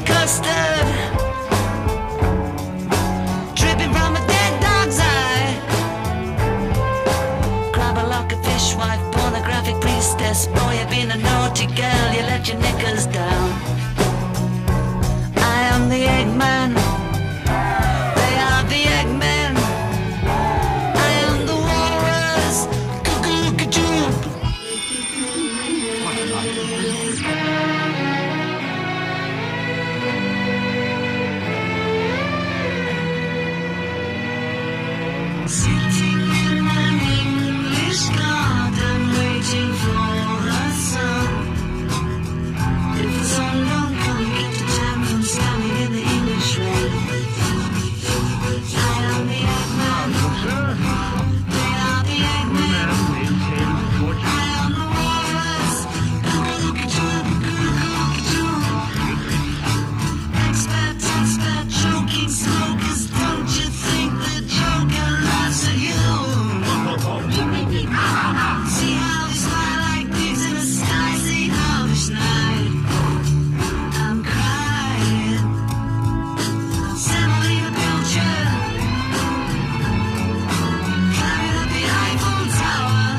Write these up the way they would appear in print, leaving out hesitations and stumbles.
custard, dripping from a dead dog's eye. Grab a lock of fishwife, pornographic priestess. Boy, you've been a naughty girl, you let your knickers down. I am the Eggman, they are the Eggmen. I am the walrus, cuckoo-cuckoo. Sitting in an English garden, waiting for the sun. If the sun don't come, get the time from standing in the English rain. I am the Eggman, they are the Eggmen. I am the walrus, expert, choking smokers. Don't you think the Joker laughs at you? See how they smile like pigs in a sky, halvish night. I'm crying, semolina pilchard, climbing up the Eiffel Tower.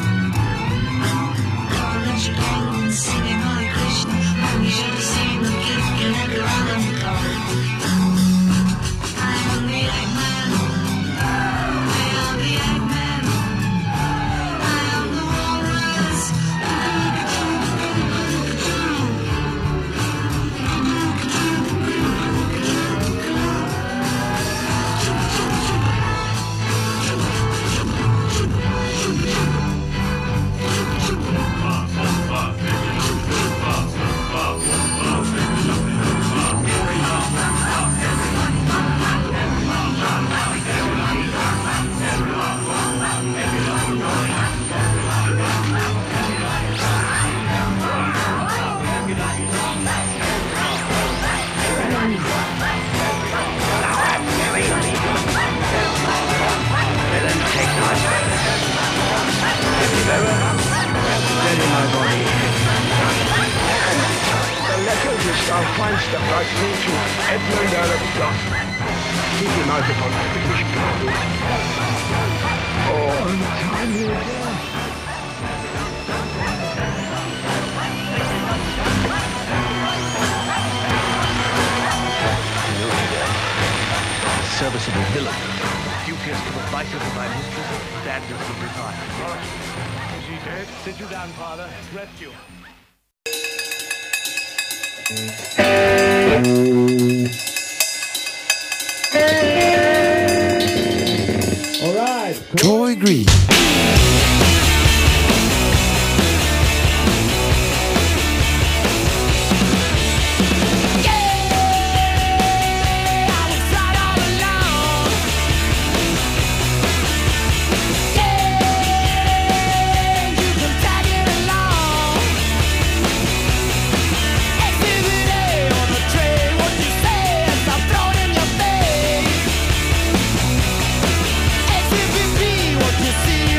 Don't let your penguins singing Hare Krishna when you should have seen them kicking at the rhythm card. I am the Eggman, they are the Eggmen. I am the walrus, The letter which thou find'st that writes me to Edmund Earl of Gloucester. Keep him out upon the British ground. Oh, untimely death. Serviceable villain. Dubious to the vices of my mistress, standards of retire. Is he dead? Sit you down, Father. Rest you. All right. Troy Green. See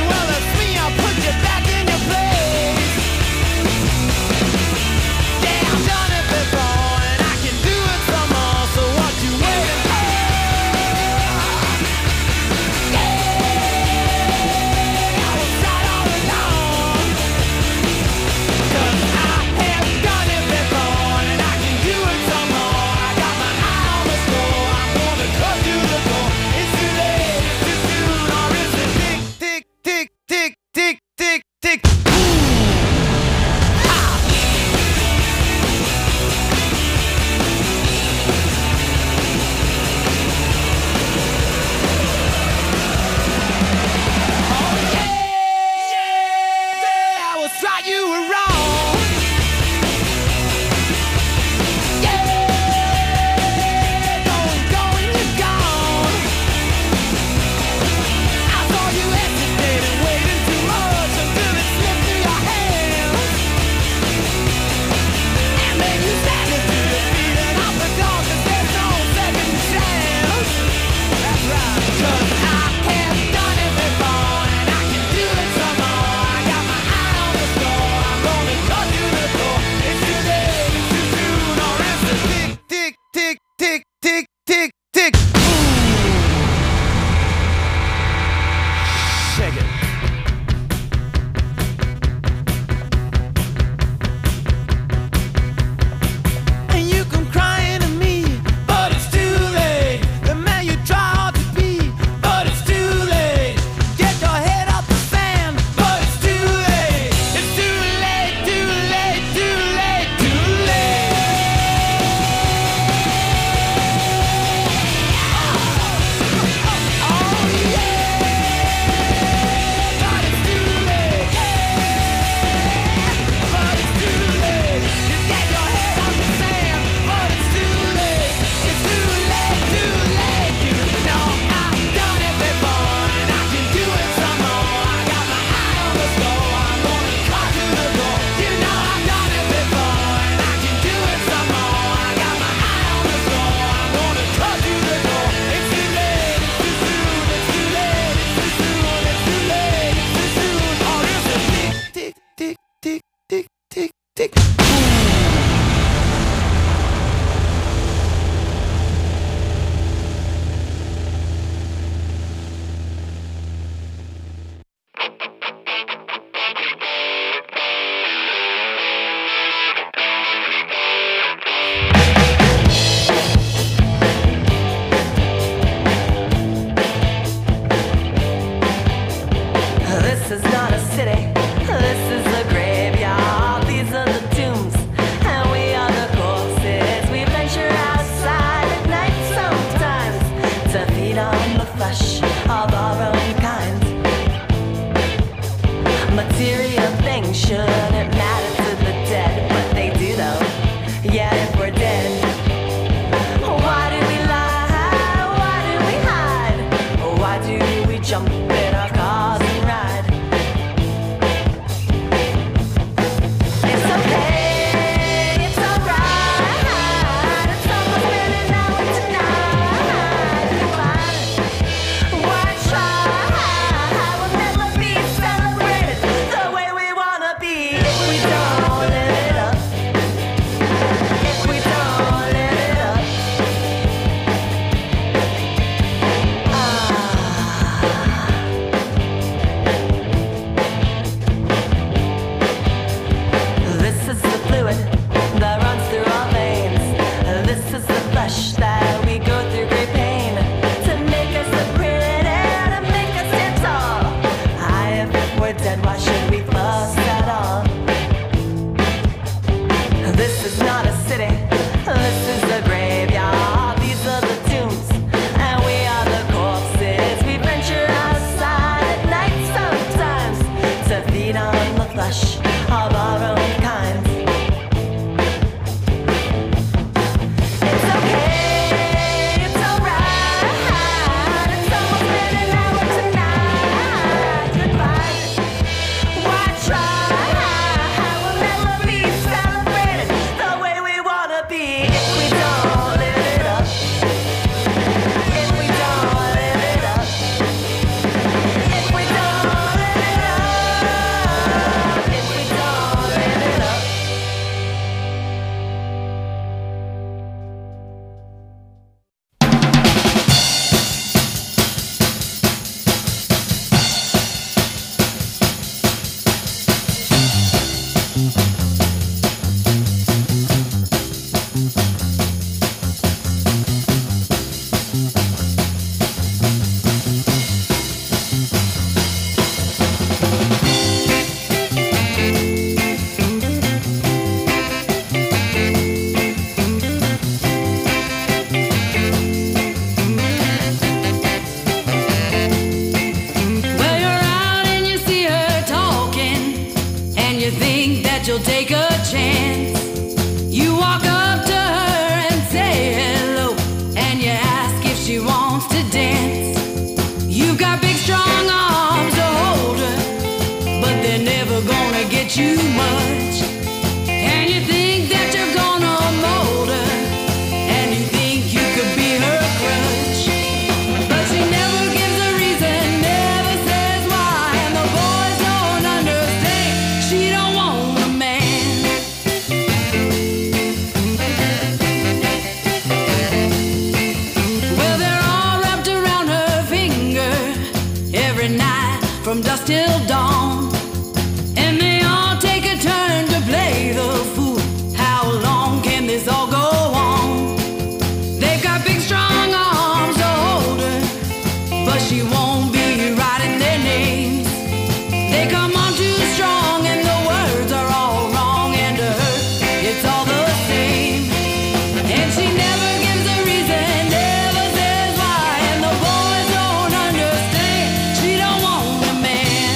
dusk till dawn. And they all take a turn to play the fool. How long can this all go on? They've got big strong arms to hold her, but she won't be writing their names. They come on too strong and the words are all wrong, and to her it's all the same. And she never gives a reason, never says why, and the boys don't understand. She don't want a man.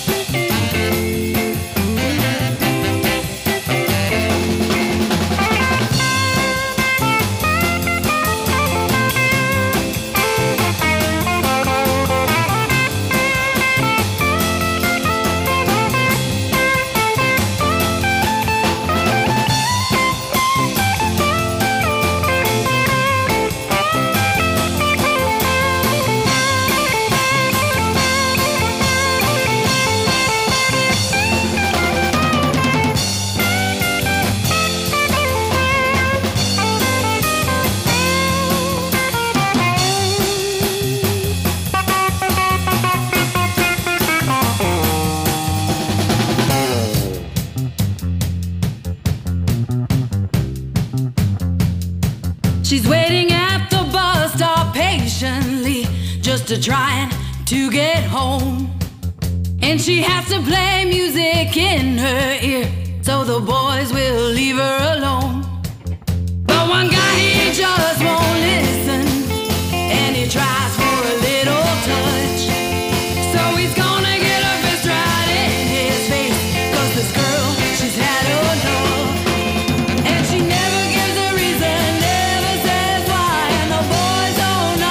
She's waiting at the bus stop patiently, just to trying to get home. And she has to play music in her ear, so the boys will leave her alone. But one guy, he just won't listen, and he tries for a little touch. So he's gonna get her fist right in his face, 'cause this girl, she's had enough. And she never gives a reason, never says why, and the boys don't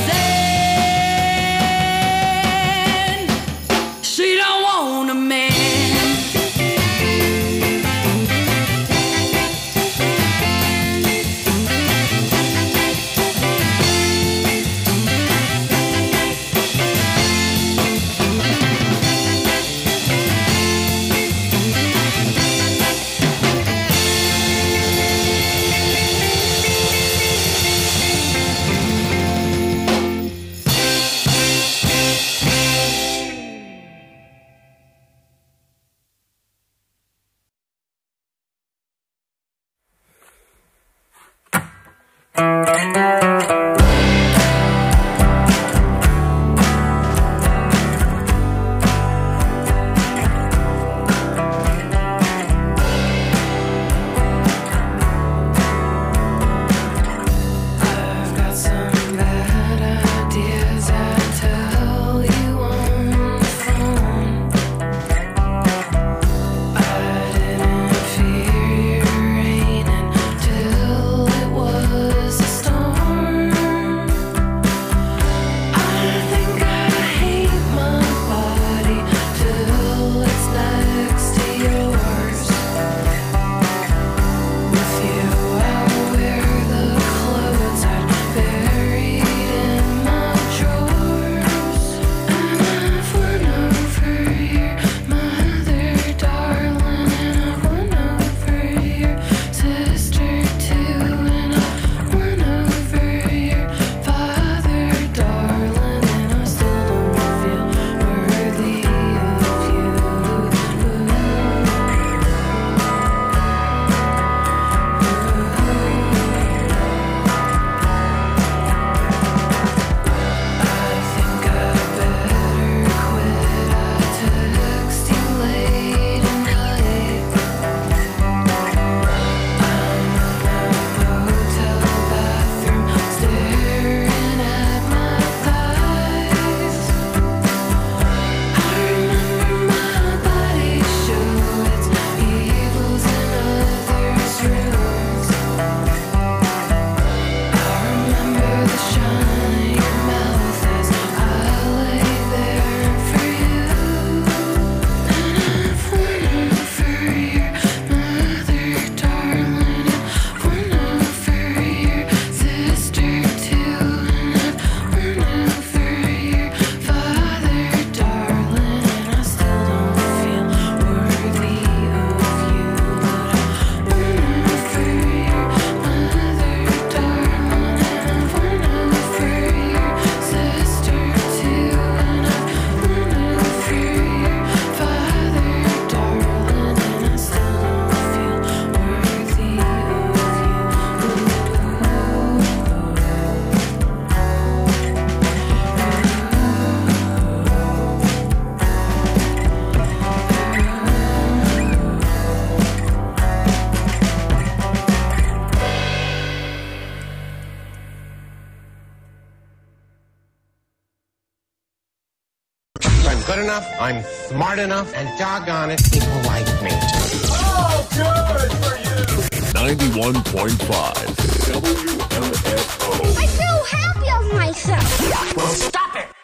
understand. She don't want a man. If I'm good enough, I'm smart enough, and doggone it, people like me. 91.5 WMFO. I feel happy of myself. Well, stop it!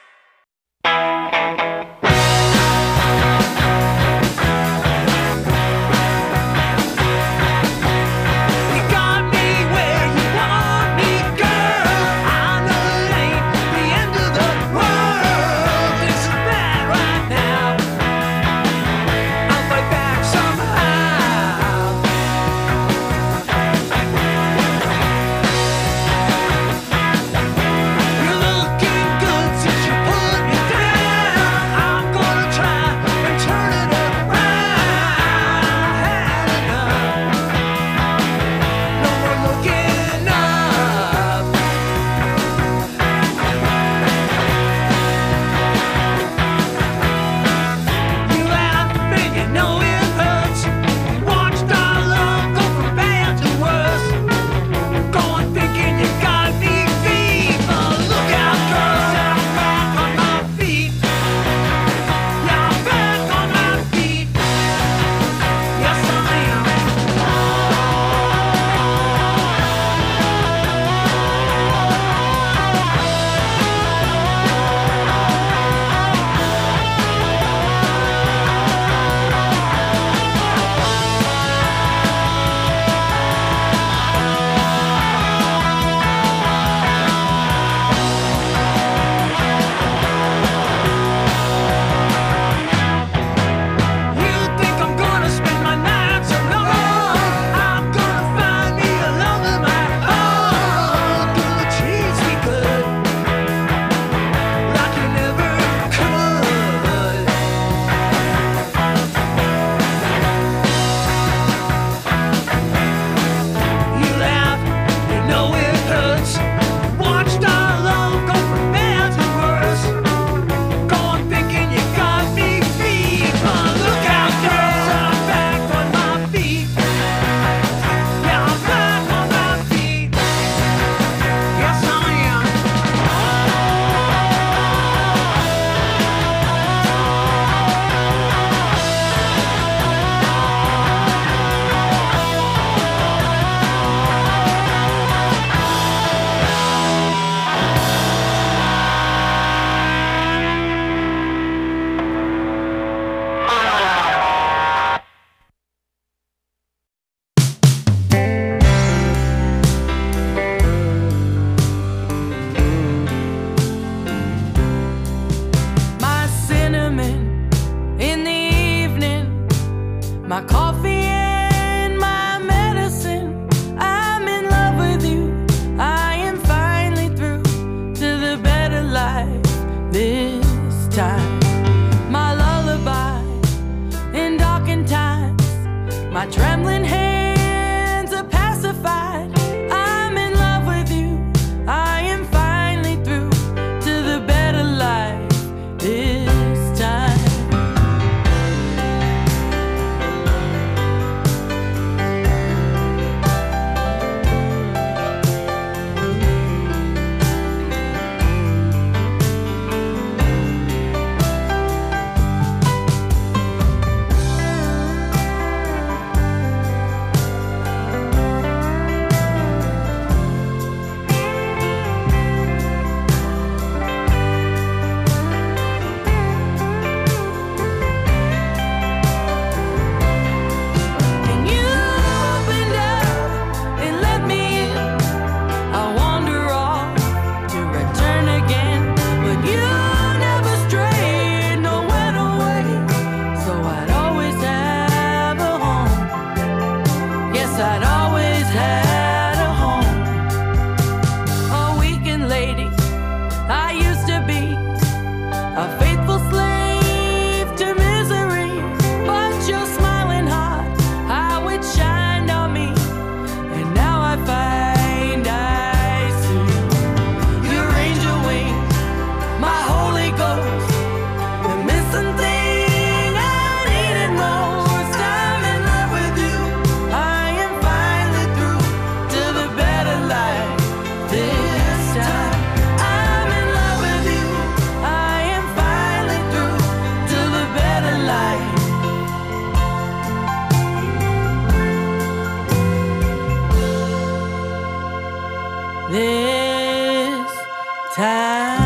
this time.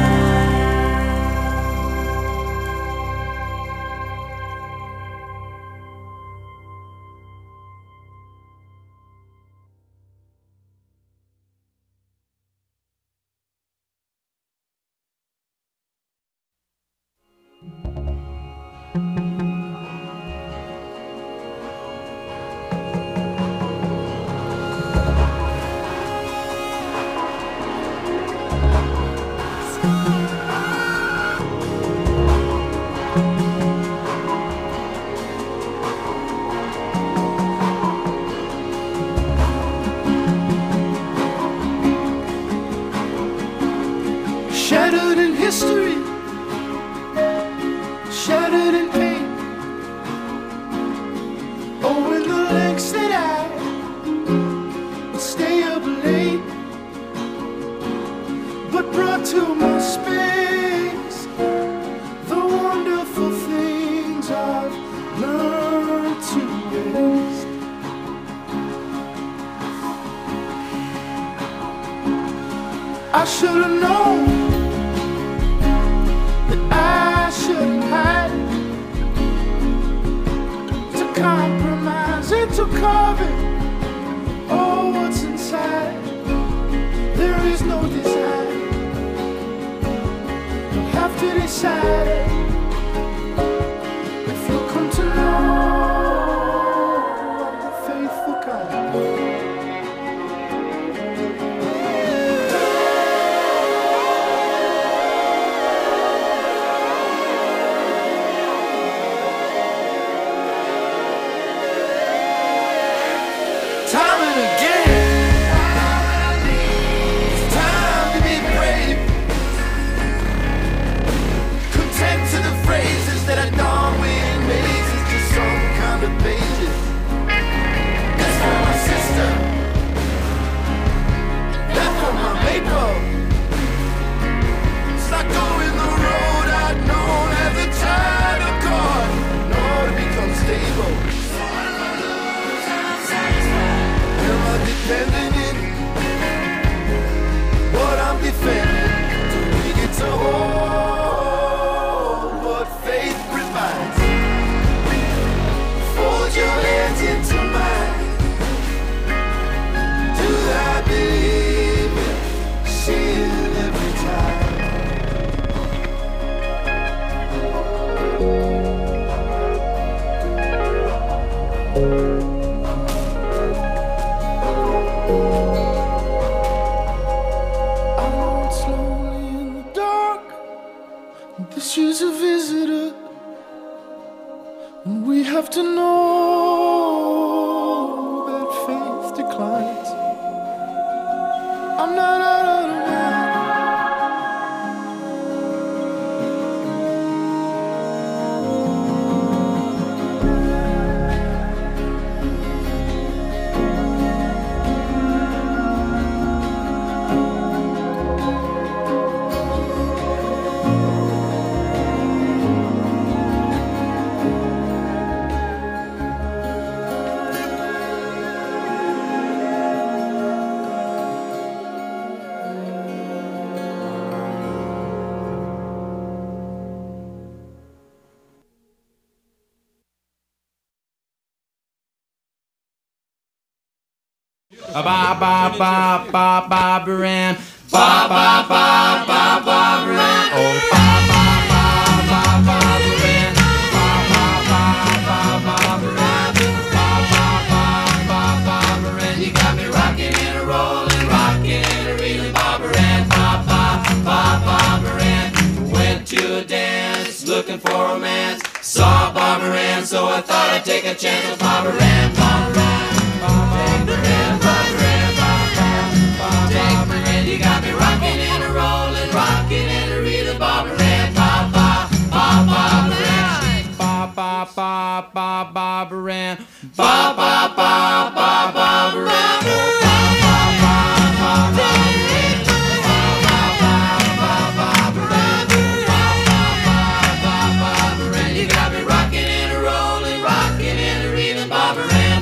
Shattered in history, shattered in pain. Oh, in the lengths that I would stay up late, but brought to my space the wonderful things I've learned to waste. I should have known that I shouldn't hide, to compromise and to cover all what's inside. There is no desire, you'll have to decide if you'll come to know the faithful kind. Time and again, it's time to be brave. Content to the phrases that are done with mazes, just some kind of pages. That's for my sister, that's for my maple. It's like going the road I'd known as a child of God, in order to become stable. Am I depending in what I'm defending? Do we get to hold what faith provides? Fold your hands into mine. Do I believe it? See it every time. I walk slowly in the dark, and she's a visitor, and we have to know that faith declines. I'm not out of the mind. Ba ba ba ba Barbara, ba ba ba ba Barbara, oh ba ba ba ba Barbara, ba ba ba ba Barbara, ba ba ba ba Barbara. You got me rocking and a rolling, rocking and a reeling, Barbara, ba ba ba Barbara. Went to a dance looking for romance, saw Barbara, so I thought I'd take a chance with Barbara, Barbara. You got me rocking and a rolling, rocking and a reeling, Barbara, ba ba ba Barbara, ba ba ba ba Barbara, ba ba ba ba Barbara, You got me rocking and a rolling, rocking and a reeling, Barbara.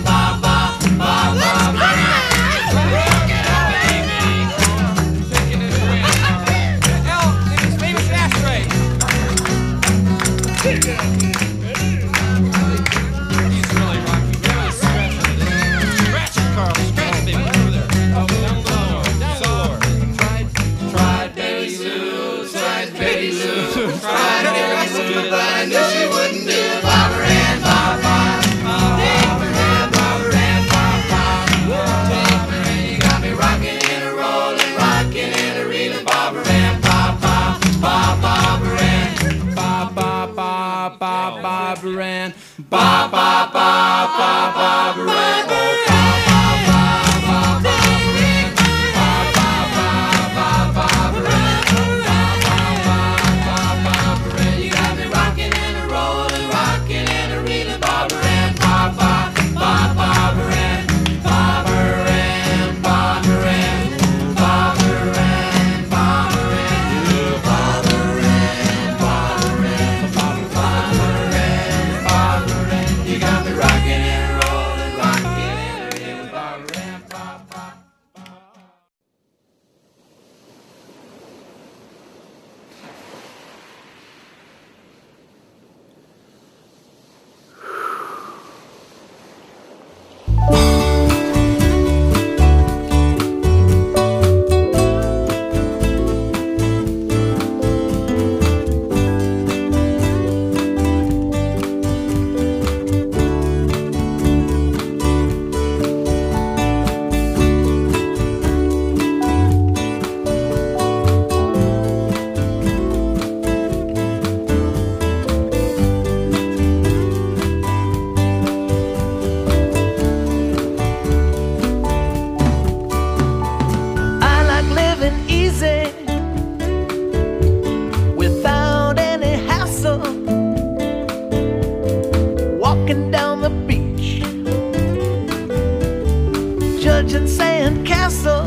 Judging sand castles.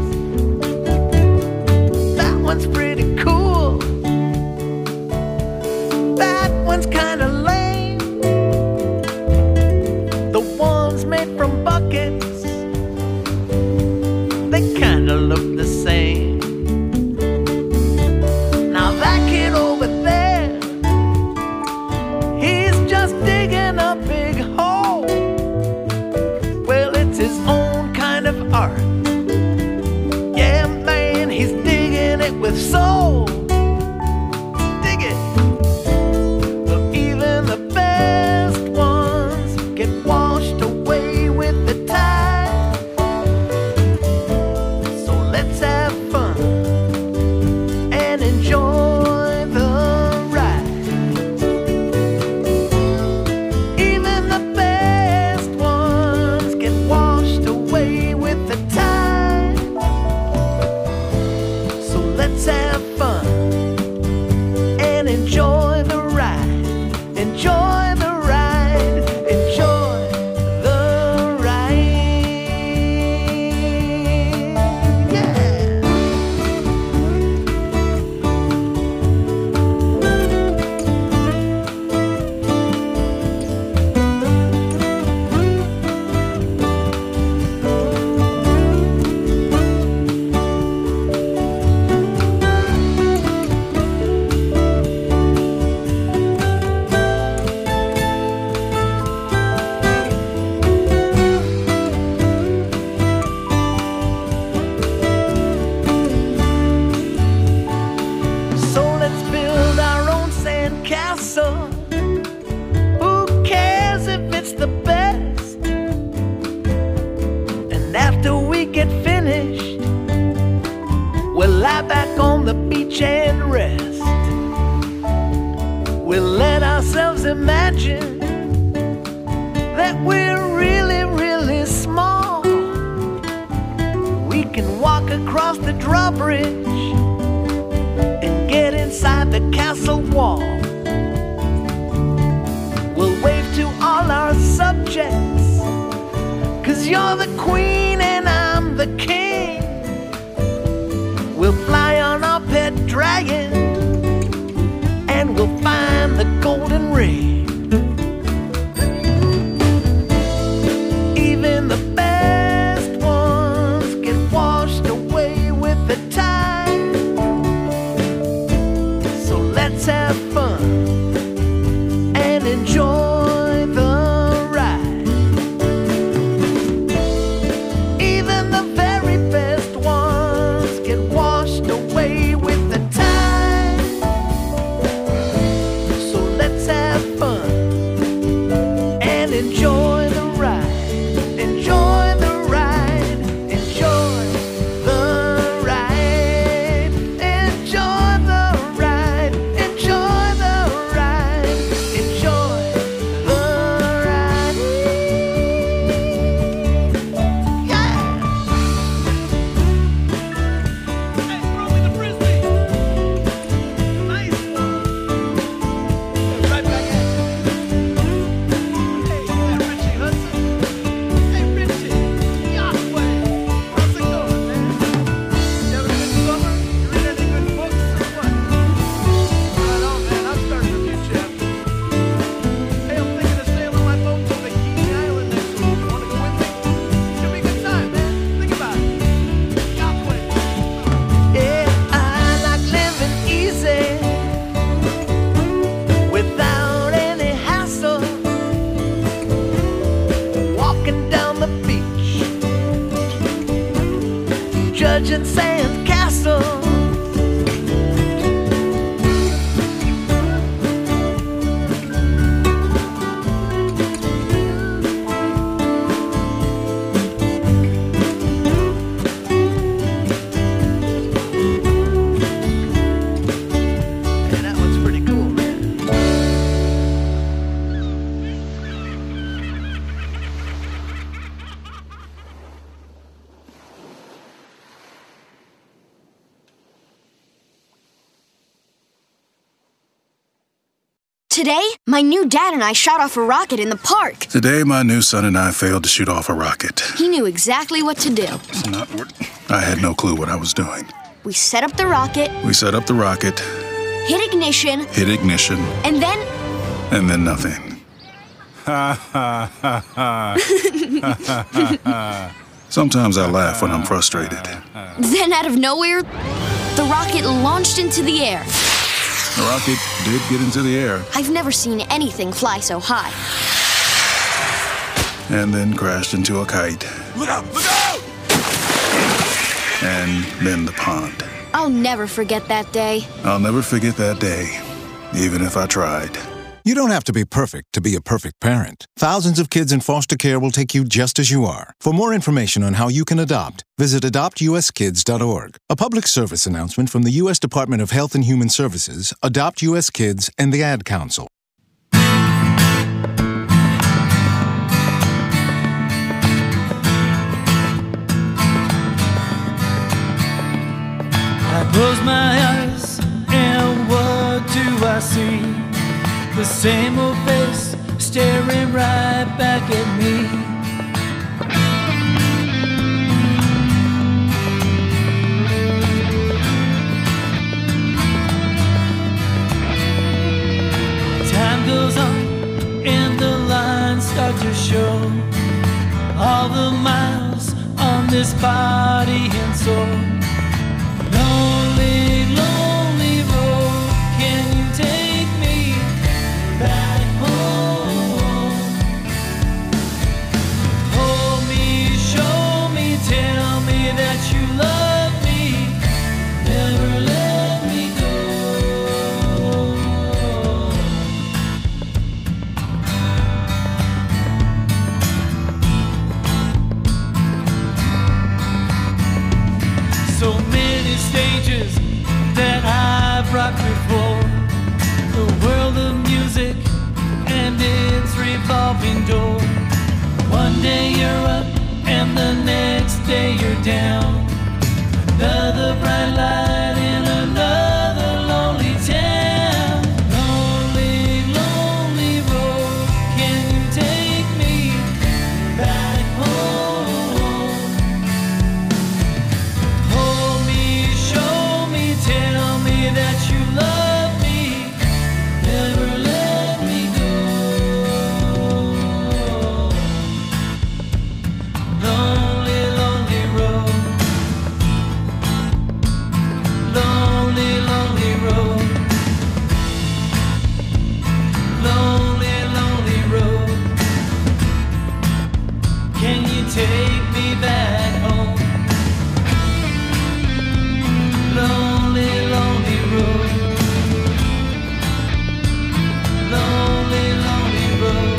That one's pretty cool. That one's kinda lame. The ones made from buckets, they kinda look the same. Now that kid over there, he's just digging a big hole. Well, it's his own kind of art. Yeah, man, he's digging it with soul. Dig it. But even the best ones get washed away with the tide. So let's have fun and enjoy the ride. Even the best ones get washed away with the tide. So let's have fun and enjoy the ride. Enjoy the ride. Enjoy the ride. Yeah. So let's build our own sandcastle. Who cares if it's the best? And after we get finished, we'll lie back on the beach and rest. We'll let ourselves imagine that we're really, really small. We can walk across the drawbridge and get inside the castle wall. We'll wave to all our subjects, 'cause you're the queen and I'm the king. We'll fly on our pet dragon and we'll find the golden ring. Even the best ones get washed away with the tide. So let's have fun and enjoy the ride. Even the very best ones get washed away with the tide. and sand castle. Today, my new dad and I shot off a rocket in the park. Today, my new son and I failed to shoot off a rocket. He knew exactly what to do. It's not working. I had no clue what I was doing. We set up the rocket. We set up the rocket. Hit ignition. Hit ignition. And then... And then nothing. Ha ha ha ha. Sometimes I laugh when I'm frustrated. Then out of nowhere, the rocket launched into the air. The rocket did get into the air. I've never seen anything fly so high. And then crashed into a kite. Look out! Look out! And then the pond. I'll never forget that day. I'll never forget that day, even if I tried. You don't have to be perfect to be a perfect parent. Thousands of kids in foster care will take you just as you are. For more information on how you can adopt, visit adoptuskids.org. A public service announcement from the U.S. Department of Health and Human Services, Adopt U.S. Kids, and the Ad Council. I close my eyes, and what do I see? The same old face staring right back at me. Time goes on and the lines start to show all the miles on this body and soul. Lonely, lonely road, can you take me back home? Hold me, show me, tell me that you love me, never let me go. So many stages that I've rocked before, the world of music and its revolving door. One day you're up and the next day you're down. Another bright light in another lonely town. Lonely, lonely road, can you take me back home? Hold me, show me, tell me that you love me, never let me go. Lonely, lonely road. Lonely, lonely road. Lonely, lonely road. Can you take me back home? Lonely, lonely road. Lonely, lonely road.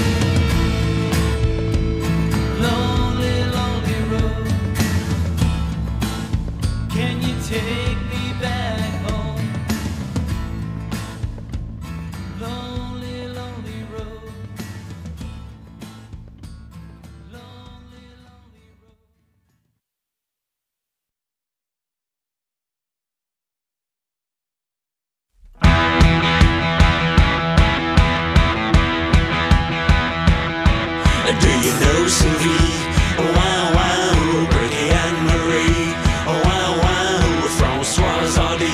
Lonely, lonely road. Can you take me back home? Lonely, lonely road. Lonely, lonely road. Do you know Sylvie? Wow, wow, Bertie and Marie. Wow, wow, Françoise Hardy.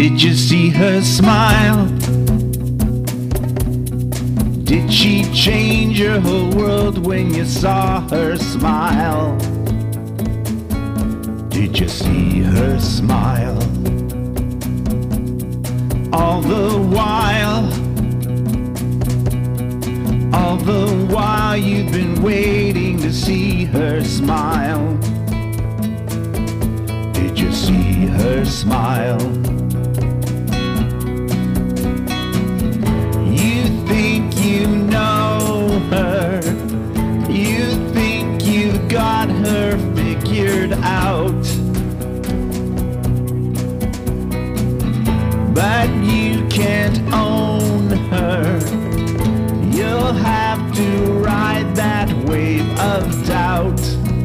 Did you see her smile? Did she change your whole world when you saw her smile? Did you see her smile? All the while you've been waiting to see her smile. Did you see her smile? You think you know her, you think you've got her figured out, but you can't own her. You'll have to ride that wave of doubt,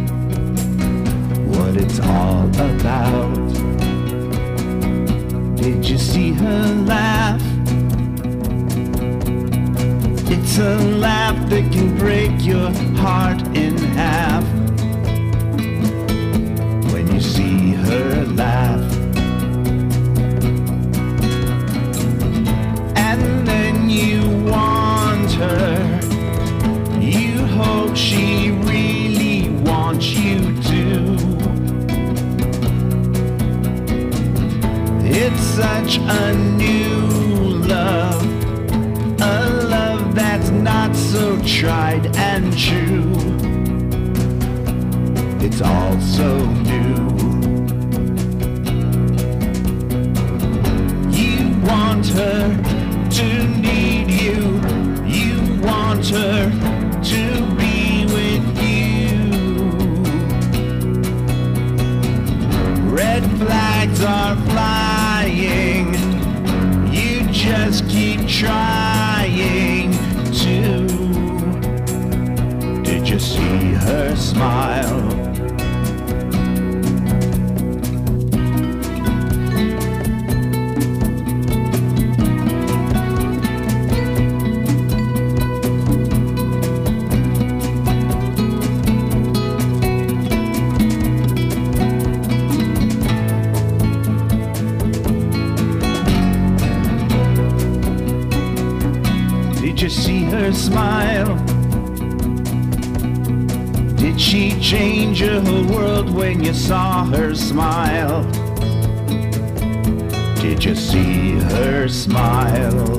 what it's all about. Did you see her laugh? It's a laugh that can break your heart in half. When you see her laugh, and then you want her, you hope she really wants you to. It's such a new love, a love that's not so tried and true. It's all so new. You want her to need you, you want her to be with you. Red flags are flying, you just keep trying to. Did you see her smile? Did you see her smile? Did she change your whole world when you saw her smile? Did you see her smile?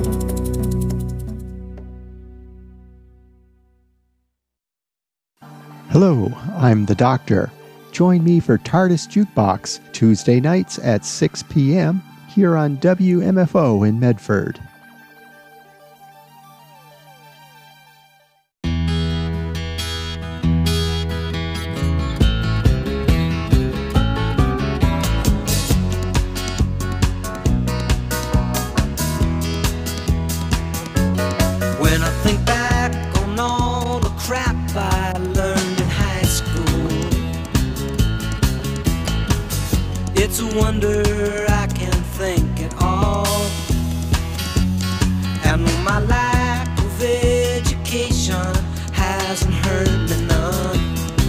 Hello, I'm the Doctor. Join me for TARDIS Jukebox Tuesday nights at 6 p.m. here on WMFO in Medford. When I think back on all the crap I learned in high school, it's a wonder I can think at all. And my lack of education hasn't hurt me none.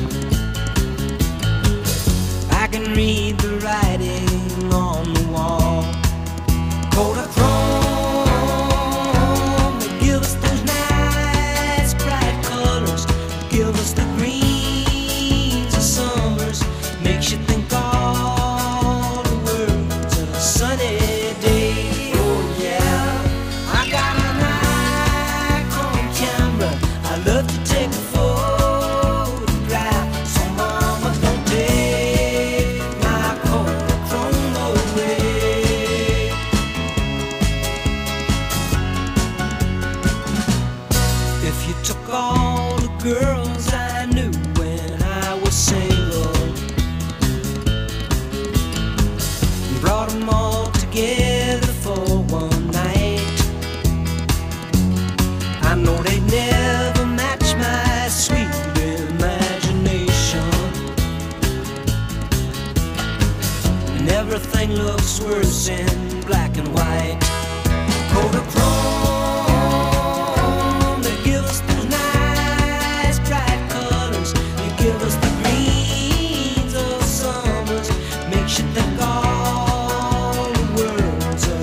I can read the writing on the wall. Kodachrome, they give us those nice bright colors, give us the greens of summers, makes you think all the words of a sunny day. Oh yeah, I got an Nikon camera, I love to take a photograph, so mama don't take my Kodachrome away. If you took all the girls I knew when I was single and brought them all together for one night, I know they'd never match my sweet imagination. And everything looks worse in black and white. Kodachrome, they give us those nice bright colors, they give us the greens of summers, makes you think all the words of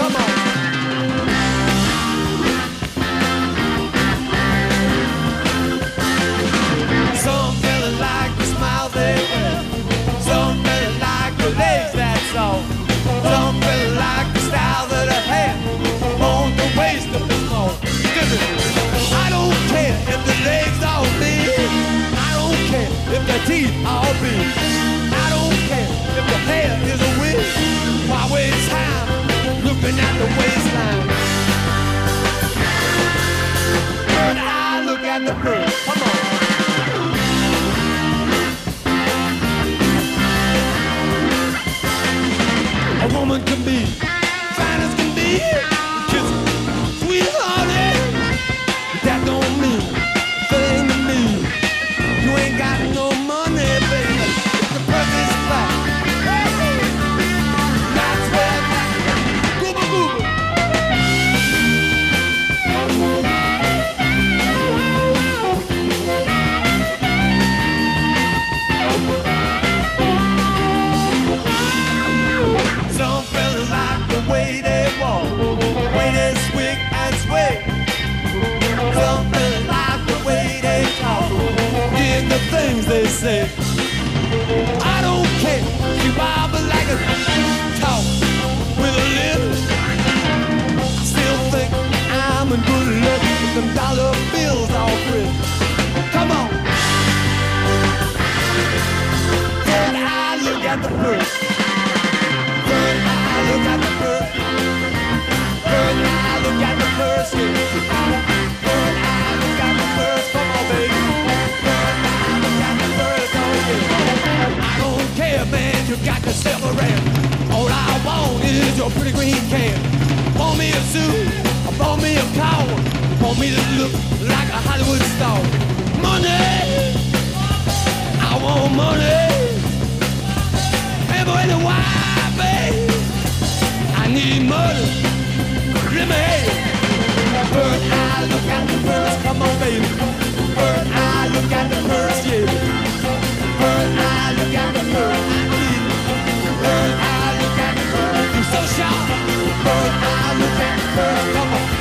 Come on. Some fellas like the smile they wear. Some fellas like the legs, that's all. Some fellas like the style that I have on the waist of the small. I don't care if the legs all big. I don't care if the teeth all big. I don't care if the hair is a wig. Why waste time looking at the waistline? Bird eye, look at the bird. Come on. A woman can be fine as can be, kiss sweet as honey. That don't mean a thing to me. You ain't got no money, baby. The perfect spot. That's where gooba gooba. Some fellas like the way they walk, way they swig and sway. Some fellas like the way they talk, in the things they say. I don't care, she bobble like a talk with a lip. I still think I'm in good luck with them dollar bills all free. Come on. Third eye, look at the bird. Third eye, look at the bird. Third eye, look at the bird. Third eye, look at the bird. Come on, baby. Third eye, look at the bird. I don't care, man, you got yourself around. All I want is your pretty green can. Want me a suit, or want me a car. Want me to look like a Hollywood star. Money, I want money. Hey, why, babe? I need money. Let me have it. Bird eye, look at the birds. Come on, baby. Bird eye, look at the birds, yeah. Bird eye, look at the birds. Bird eye, look at the birds. You're so sharp. Bird eye, look at the birds. Come on.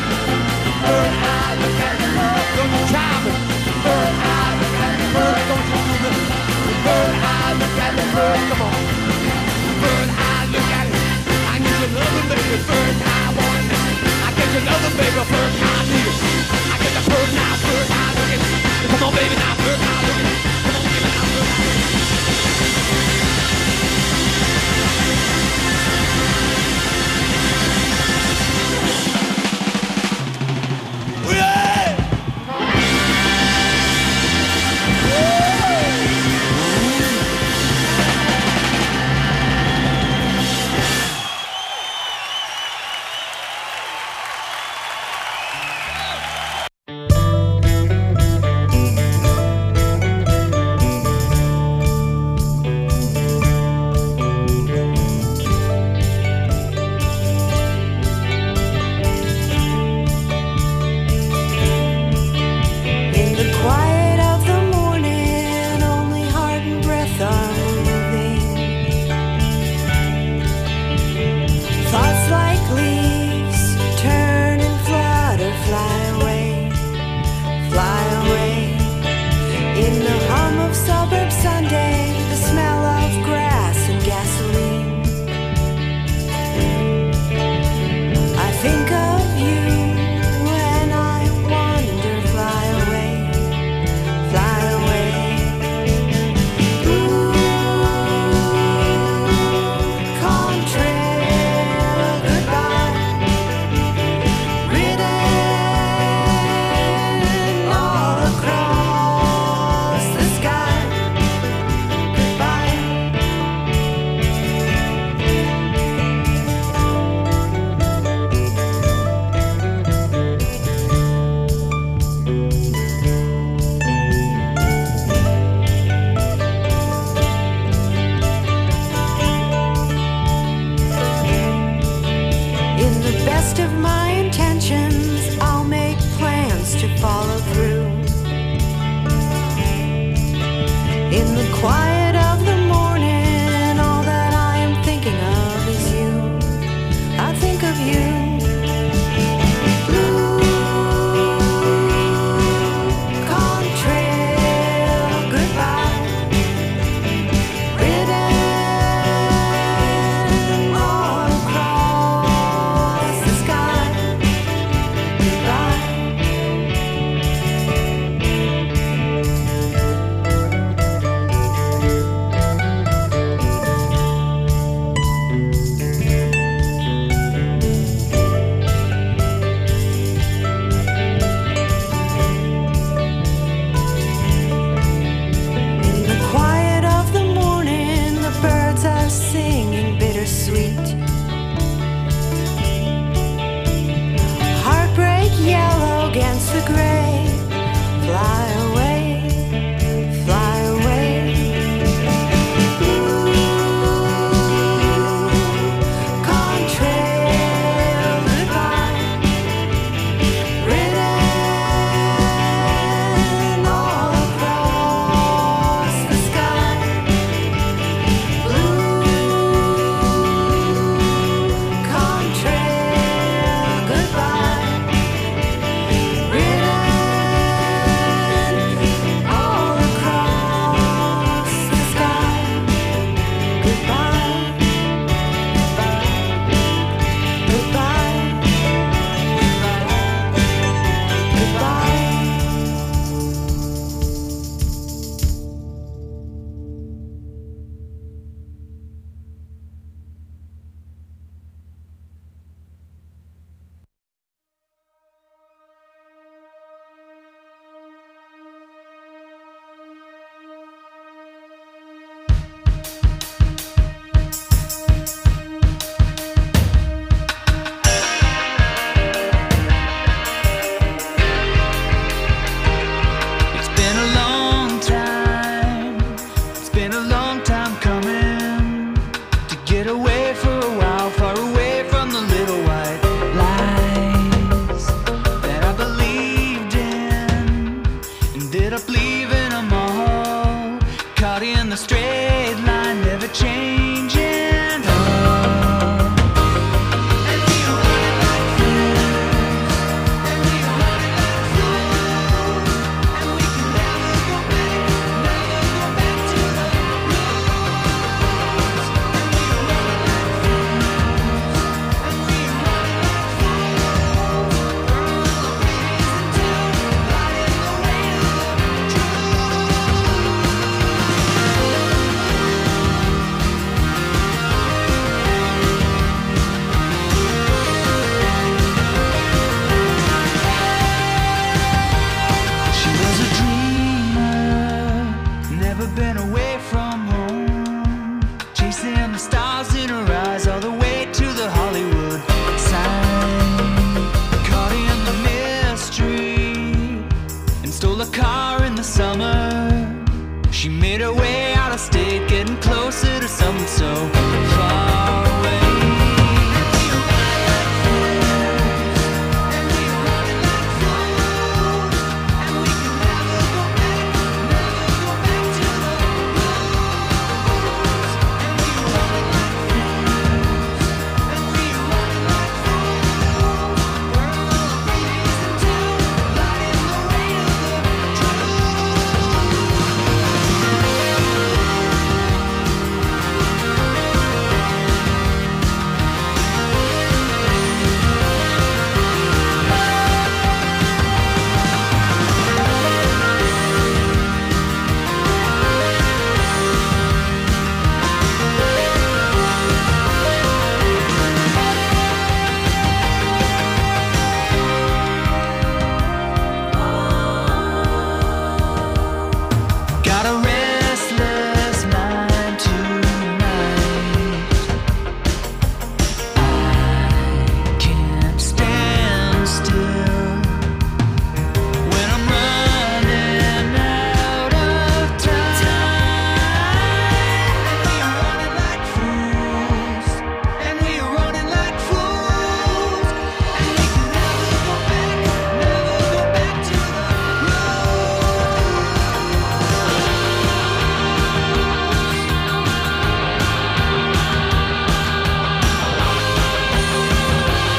Bird eye, look at the birds. Don't you try me. Bird eye, look at the birds. Don't you do this. Bird eye, look at the birds. Come on. Bird eye, look at it. I need your loving, baby. Bird eye, I want it. I get your loving, baby. Bird eye, I need it. I get the bird eye, look at it. Come on, baby, now, bird eye, look at it. Come on, baby, now, bird eye. best of my intentions.